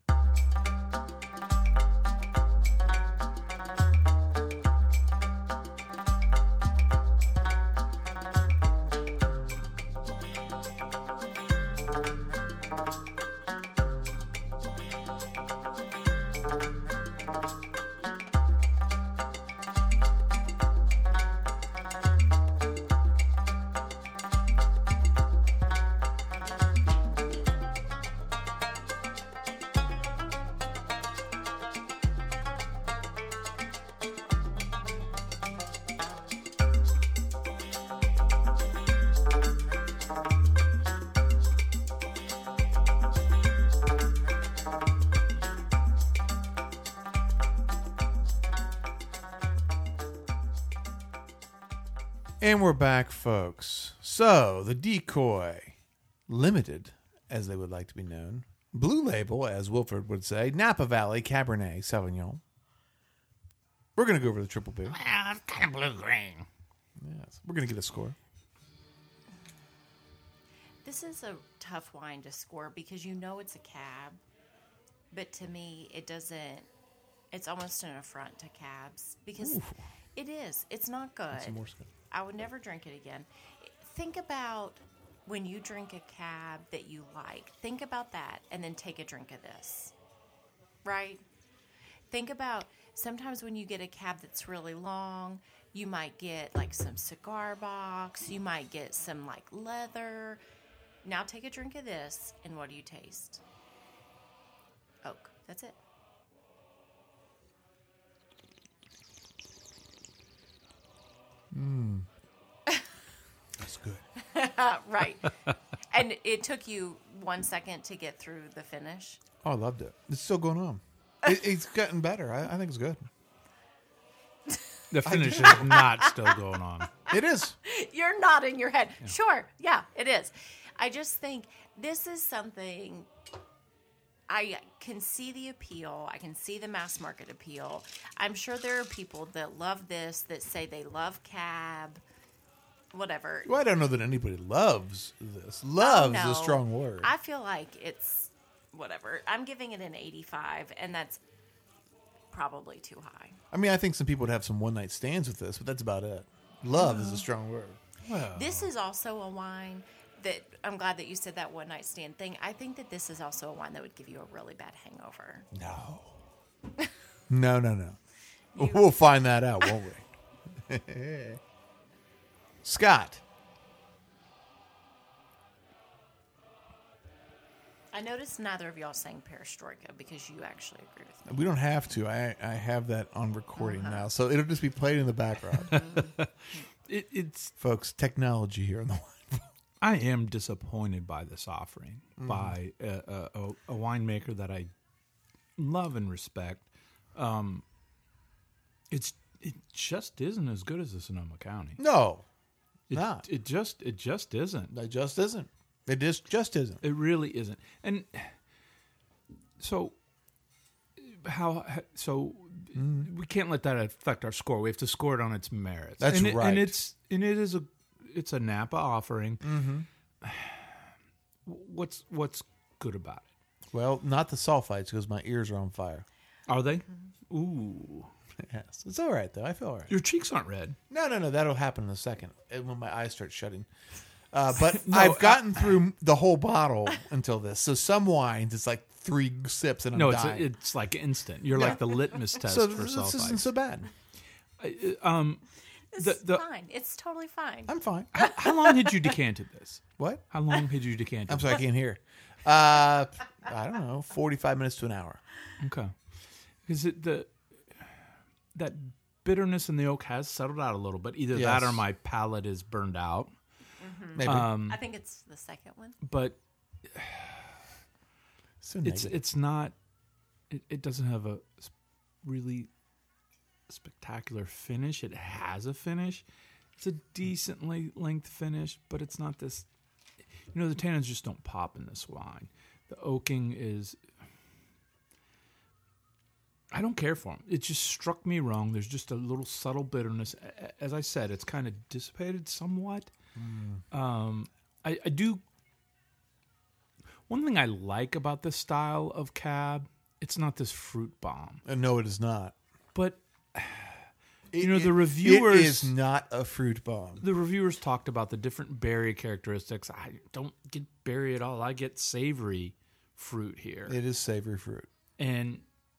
And we're back, folks. So, the Decoy Limited, as they would like to be known, Blue Label, as Wilford would say, Napa Valley Cabernet Sauvignon. We're going to go over the Triple B. Well, it's kind of blue-green. Yes. We're going to get a score. This is a tough wine to score because it's a cab, but to me, it doesn't. It's almost an affront to cabs because it is. It's not good. Some more score. I would never drink it again. Think about when you drink a cab that you like. Think about that and then take a drink of this. Right? Think about sometimes when you get a cab that's really long, you might get like some cigar box. You might get some like leather. Now take a drink of this, and what do you taste? Oak. That's it. That's good. Right. And it took you 1 second to get through the finish. Oh, I loved it. It's still going on. It's gotten better. I think it's good. The finish is not still going on. It is. You're nodding your head. Yeah. Sure. Yeah, it is. I just think this is something I can see the appeal. I can see the mass market appeal. I'm sure there are people that love this, that say they love cab, whatever. Well, I don't know that anybody loves this. Loves no. is a strong word. I feel like it's whatever. I'm giving it an 85, and that's probably too high. I mean, I think some people would have some one-night stands with this, but that's about it. Love is a strong word. Well, This is also a wine that I'm glad that you said that one night stand thing. I think that this is also a wine that would give you a really bad hangover. No. We'll find that out, won't we? Scott. I noticed neither of y'all saying perestroika because you actually agree with me. We don't have to. I have that on recording now, so it'll just be played in the background. it's Folks, technology here on the wine. I am disappointed by this offering by a winemaker that I love and respect. It just isn't as good as the Sonoma County. No, It not. just isn't. It just isn't. It just isn't. It really isn't. And so we can't let that affect our score. We have to score it on its merits. That's right. And it's a Napa offering. Mm-hmm. What's good about it? Well, not the sulfites because my ears are on fire. Are they? Ooh. Yes, it's all right though. I feel all right. Your cheeks aren't red. No. That'll happen in a second when my eyes start shutting. But I've gotten through the whole bottle until this. So some wines, it's like 3 sips and I'm dying. It's like instant. You're like the litmus test So for this sulfites. isn't so bad. This is fine. It's totally fine. I'm fine. How long had you decanted this? What? How long had you decanted? I'm sorry, I can't hear. I don't know, 45 minutes to an hour. Okay. Because that bitterness in the oak has settled out a little bit. Either Yes. that or my palate is burned out. Maybe. I think it's the second one. But So negative. it's not. It doesn't have a really spectacular finish. It has a finish. It's a decently length finish, but it's not this. The tannins just don't pop in this wine. The oaking is. I don't care for them. It just struck me wrong. There's just a little subtle bitterness. As I said, it's kind of dissipated somewhat. I do. One thing I like about this style of cab, it's not this fruit bomb. No, it is not. But the reviewers. It is not a fruit bomb. The reviewers talked about the different berry characteristics. I don't get berry at all. I get savory fruit here. It is savory fruit. And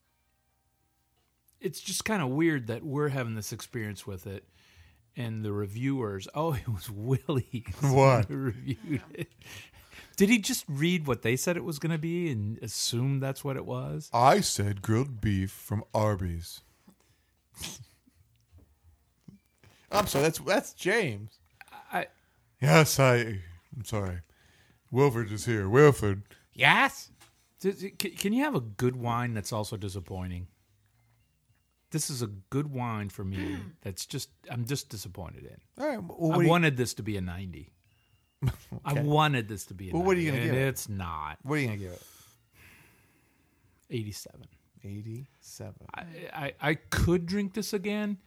it's just kind of weird that we're having this experience with it, and the reviewers. Oh, it was Willie. What? Who reviewed it. Did he just read what they said it was going to be and assume that's what it was? I said grilled beef from Arby's. I'm sorry, that's James. Yes, I'm sorry. Wilford is here. Wilford. Yes? Can you have a good wine that's also disappointing? This is a good wine for me. I'm just disappointed in. All right. Well, I wanted this to be a 90. I wanted this to be a 90. What are you going to give it? It's not. What are you going to give it? 87. 87. I could drink this again.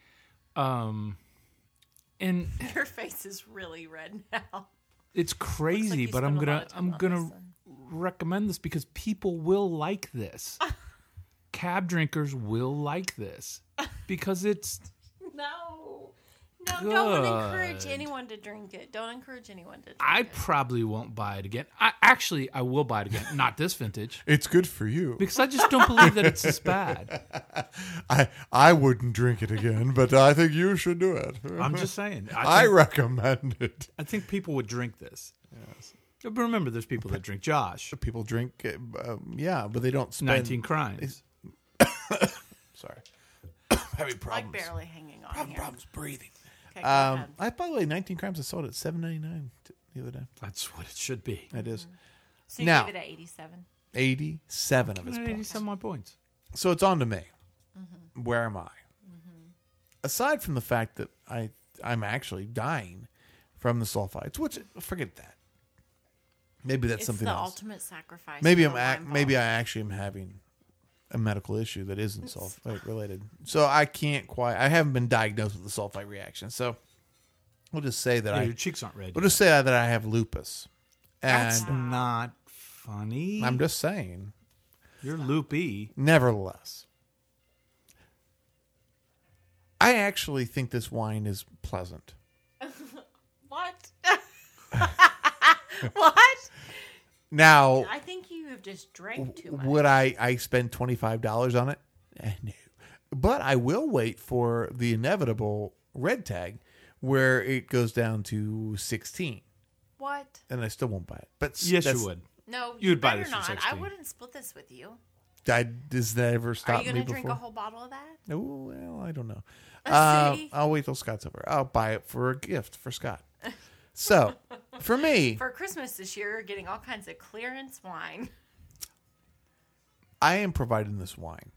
And Your face is really red now. it's crazy, you but spent I'm a lot gonna of time on this one. recommend this because people will like this. Cab drinkers will like this because it's good. don't encourage anyone to drink it. Don't encourage anyone to drink I it. probably won't buy it again. I will buy it again. Not this vintage. It's good for you. Because I just don't believe that it's this bad. I wouldn't drink it again, but I think you should do it. I'm just saying. I recommend it. I think people would drink this. Yes. But remember, there's people that drink Josh. People drink, yeah, but they don't spend 19 Crimes. Sorry, having Like problems. barely hanging on here. Problems breathing. Okay, go ahead. By the way, 19 Crimes I sold at $7.99 the other day. That's what it should be. It is So you now- gave it an 87. 87 of its points. 87 my points. So it's on to me. Mm-hmm. Where am I? Aside from the fact that I'm actually dying from the sulfites, which forget that. Maybe that's It's something the else. ultimate sacrifice. Maybe for I'm the wine vault. maybe I actually am having a medical issue that isn't sulfite related. So I haven't been diagnosed with the sulfite reaction. So we'll just say that Yeah, your cheeks aren't red. we'll just say that I have lupus. That's And not funny. I'm just saying, You're loopy. nevertheless, I actually think this wine is pleasant. What? What? Now, I think you have just drank too much. would I spend $25 on it? No. But I will wait for the inevitable red tag where it goes down to 16. What? And I still won't buy it. But Yes, that's- you would. No, You'd you buy better this for not. 16. I wouldn't split this with you. Does that ever Are stop you me going to drink before? a whole bottle of that? Oh, well, I don't know. See? I'll wait till Scott's over. I'll buy it for a gift for Scott. So, for me, For Christmas this year, you're getting all kinds of clearance wine. I am providing this wine.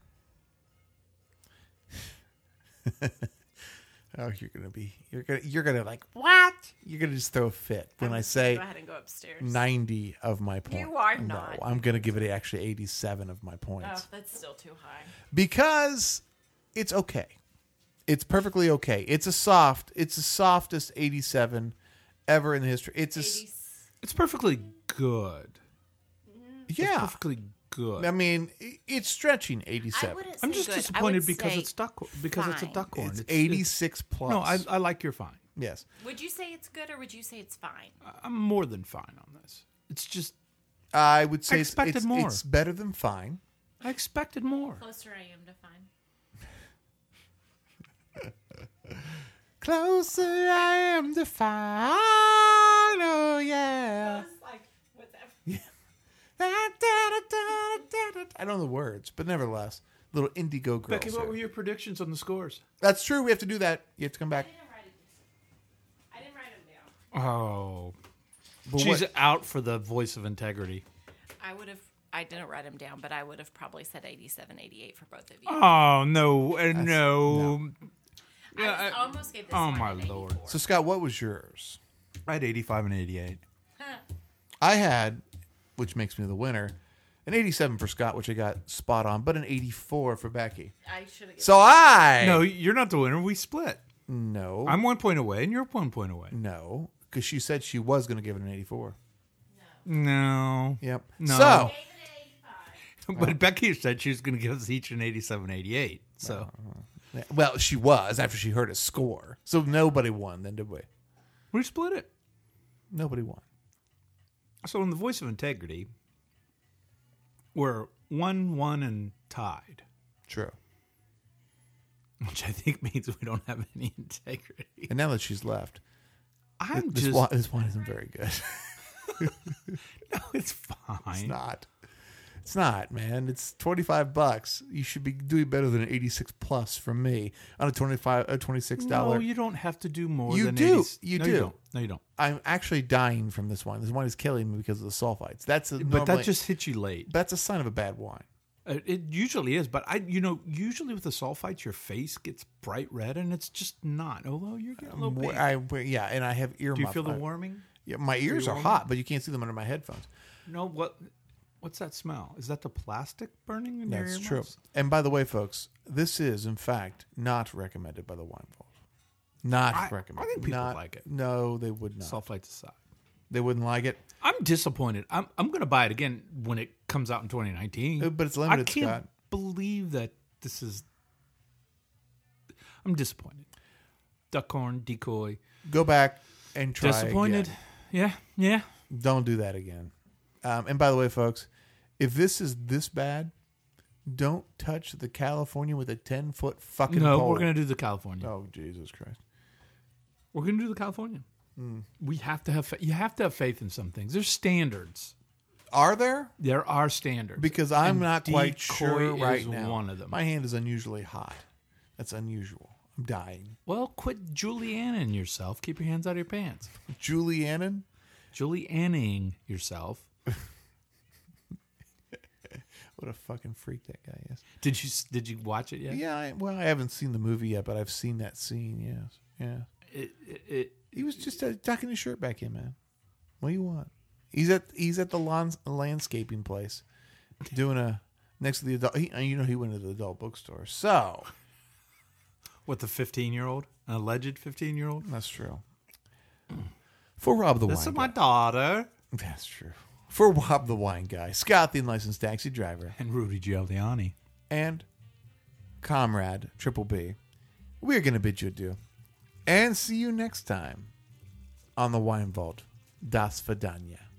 Oh, you're gonna like what? You're gonna just throw a fit when I'm I just gonna say go ahead and go upstairs. 90 of my points. You are No, not. I'm gonna give it actually 87 of my points Oh, that's still too high. because it's okay. It's perfectly okay. It's the softest 87 ever in the history. It's It's perfectly good. It's yeah. perfectly good. I mean, it's stretching I 87. wouldn't say I'm just good. I disappointed would because say it's because it's a fine. duck horn. It's 86 plus. No, I like your fine. yes. Would you say it's good or would you say it's fine? I'm more than fine on this. It's just I would say I expected more. it's better than fine. I expected more. Closer I am to fine. Closer I am to fine. Oh yeah. Like, whatever. I don't know the words, but nevertheless, little indigo girls. Becky, what here. were your predictions on the scores? That's true. We have to do that. You have to come back. I didn't write them down. Oh, But she's what- out for the voice of integrity. I didn't write them down, but I would have probably said 87, 88 for both of you. Oh no, no. I almost gave this Oh one my an 84. lord! So Scott, what was yours? I had 85 and 88. I had, which makes me the winner, an 87 for Scott, which I got spot on, but an 84 for Becky. I should have given So I No, you're not the winner. We split. no I'm 1 point away, and you're 1 point away. no because she said she was going to give it an 84. No, Yep. No. So but Becky said she was going to give us each an 87, 88. So well, she was after she heard a score. So nobody won then, did we? we split it. Nobody won. So in the voice of integrity, we're 1-1 and tied, True. which I think means we don't have any integrity. And now that she's left, I'm this just wine isn't very good. no, it's fine. It's not. It's not, man. It's $25. You should be doing better than an 86 plus from me on a $26. No, you don't have to do more. You than do. 80. You no, do. You don't. No, you don't. I'm actually dying from this wine. This wine is killing me because of the sulfites. But that just hits you late. that's a sign of a bad wine. It usually is, but usually with the sulfites, your face gets bright red, and it's just not. Although you're getting a little big. Yeah, and I have ear Do you muff. feel the warming? Yeah, my ears are warming? hot, but you can't see them under my headphones. No, what's that smell? Is that the plastic burning in your That's earmuffs? true. And by the way, folks, this is in fact not recommended by the Wine Vault. Not recommended. I think people Not- like it. No, they would not. Sulfites aside. They wouldn't like it. I'm disappointed. I'm going to buy it again when it comes out in 2019. But it's limited, I can't Scott. believe that this is. I'm disappointed. Duckhorn, decoy. Go back and try Disappointed. again. Yeah. Don't do that again. And by the way, folks, if this is this bad, don't touch the California with a 10-foot fucking No, pole. we're going to do the California. Oh, Jesus Christ. We're going to do the California. We have to have. You have to have faith in some things. There's standards. Are there? There are standards. Because I'm And not quite decoy sure right is now. one of them. My hand is unusually hot. That's unusual. I'm dying. Well, quit Julianning yourself. Keep your hands out of your pants. Julianne? Julianning yourself. What a fucking freak that guy is. Did you watch it yet? Yeah, I haven't seen the movie yet, but I've seen that scene, yes. Yeah. He was just tucking his shirt back in, man. What do you want? He's at the landscaping place doing next to the adult. He went to the adult bookstore. So, What, the 15-year-old? An alleged 15-year-old? that's true. For Rob the This Wine is my Guy. daughter. That's true. For Rob the Wine Guy, Scott the Unlicensed Taxi Driver, And Rudy Giuliani. and Comrade Triple B, we're going to bid you adieu. And see you next time on the Wine Vault. Das Vidania.